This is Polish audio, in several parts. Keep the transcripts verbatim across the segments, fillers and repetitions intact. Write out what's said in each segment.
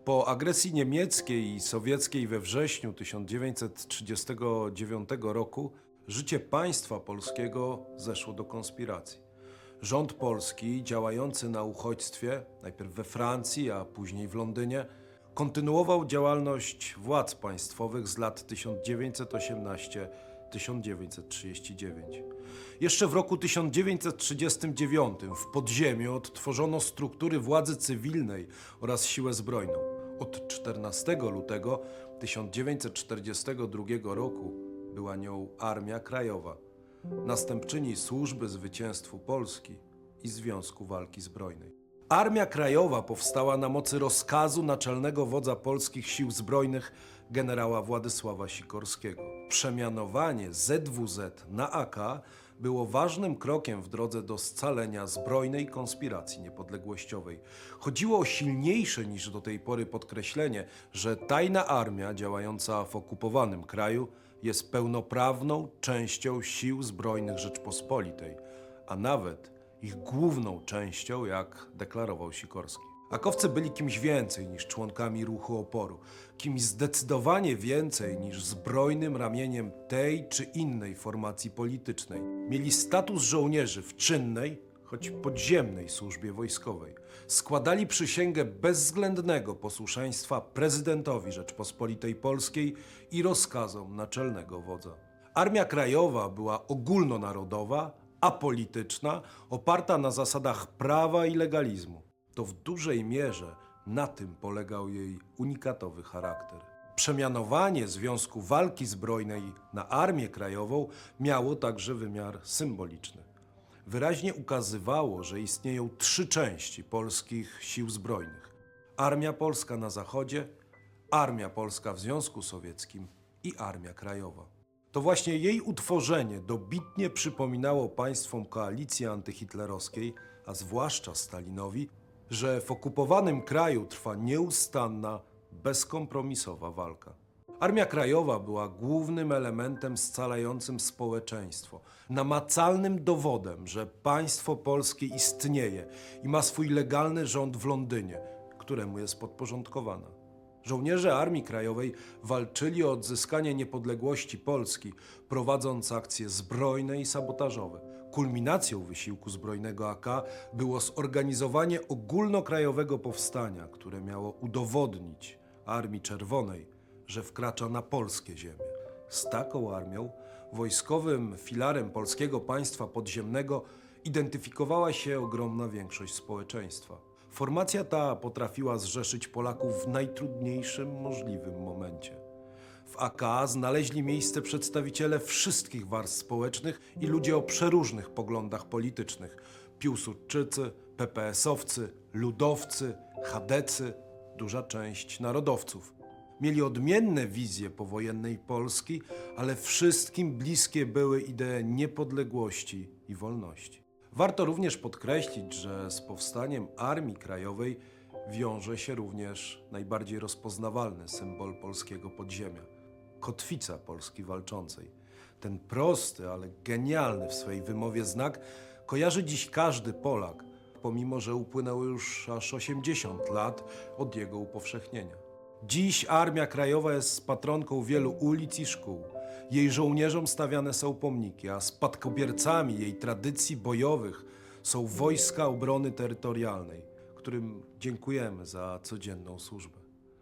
Po agresji niemieckiej i sowieckiej we wrześniu tysiąc dziewięćset trzydziestego dziewiątego roku życie państwa polskiego zeszło do konspiracji. Rząd polski, działający na uchodźstwie, najpierw we Francji, a później w Londynie, kontynuował działalność władz państwowych z lat tysiąc dziewięćset osiemnastego do tysiąc dziewięćset trzydziestego dziewiątego. Jeszcze w roku tysiąc dziewięćset trzydziestym dziewiątym w podziemiu odtworzono struktury władzy cywilnej oraz siłę zbrojną. Od czternastego lutego tysiąc dziewięćset czterdziestego drugiego roku była nią Armia Krajowa, następczyni Służby Zwycięstwu Polski i Związku Walki Zbrojnej. Armia Krajowa powstała na mocy rozkazu naczelnego wodza polskich sił zbrojnych generała Władysława Sikorskiego. Przemianowanie Z W Z na A K było ważnym krokiem w drodze do scalenia zbrojnej konspiracji niepodległościowej. Chodziło o silniejsze niż do tej pory podkreślenie, że tajna armia działająca w okupowanym kraju jest pełnoprawną częścią sił zbrojnych Rzeczpospolitej, a nawet ich główną częścią, jak deklarował Sikorski. Akowcy byli kimś więcej niż członkami ruchu oporu, kimś zdecydowanie więcej niż zbrojnym ramieniem tej czy innej formacji politycznej. Mieli status żołnierzy w czynnej, choć podziemnej służbie wojskowej. Składali przysięgę bezwzględnego posłuszeństwa prezydentowi Rzeczpospolitej Polskiej i rozkazom naczelnego wodza. Armia Krajowa była ogólnonarodowa, apolityczna, oparta na zasadach prawa i legalizmu. To w dużej mierze na tym polegał jej unikatowy charakter. Przemianowanie Związku Walki Zbrojnej na Armię Krajową miało także wymiar symboliczny. Wyraźnie ukazywało, że istnieją trzy części polskich sił zbrojnych. Armia Polska na zachodzie, Armia Polska w Związku Sowieckim i Armia Krajowa. To właśnie jej utworzenie dobitnie przypominało państwom koalicji antyhitlerowskiej, a zwłaszcza Stalinowi, że w okupowanym kraju trwa nieustanna, bezkompromisowa walka. Armia Krajowa była głównym elementem scalającym społeczeństwo, namacalnym dowodem, że państwo polskie istnieje i ma swój legalny rząd w Londynie, któremu jest podporządkowana. Żołnierze Armii Krajowej walczyli o odzyskanie niepodległości Polski, prowadząc akcje zbrojne i sabotażowe. Kulminacją wysiłku zbrojnego A K było zorganizowanie ogólnokrajowego powstania, które miało udowodnić Armii Czerwonej, że wkracza na polskie ziemie. Z taką armią, wojskowym filarem polskiego państwa podziemnego, identyfikowała się ogromna większość społeczeństwa. Formacja ta potrafiła zrzeszyć Polaków w najtrudniejszym możliwym momencie. W A K znaleźli miejsce przedstawiciele wszystkich warstw społecznych i ludzie o przeróżnych poglądach politycznych. Piłsudczycy, P P S-owcy, ludowcy, chadecy, duża część narodowców. Mieli odmienne wizje powojennej Polski, ale wszystkim bliskie były idee niepodległości i wolności. Warto również podkreślić, że z powstaniem Armii Krajowej wiąże się również najbardziej rozpoznawalny symbol polskiego podziemia – kotwica Polski walczącej. Ten prosty, ale genialny w swej wymowie znak kojarzy dziś każdy Polak, pomimo że upłynęło już aż osiemdziesiąt lat od jego upowszechnienia. Dziś Armia Krajowa jest patronką wielu ulic i szkół. Jej żołnierzom stawiane są pomniki, a spadkobiercami jej tradycji bojowych są Wojska Obrony Terytorialnej, którym dziękujemy za codzienną służbę.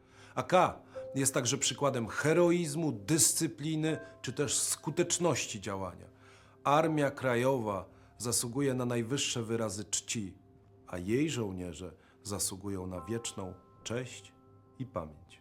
A K jest także przykładem heroizmu, dyscypliny czy też skuteczności działania. Armia Krajowa zasługuje na najwyższe wyrazy czci, a jej żołnierze zasługują na wieczną cześć i pamięć.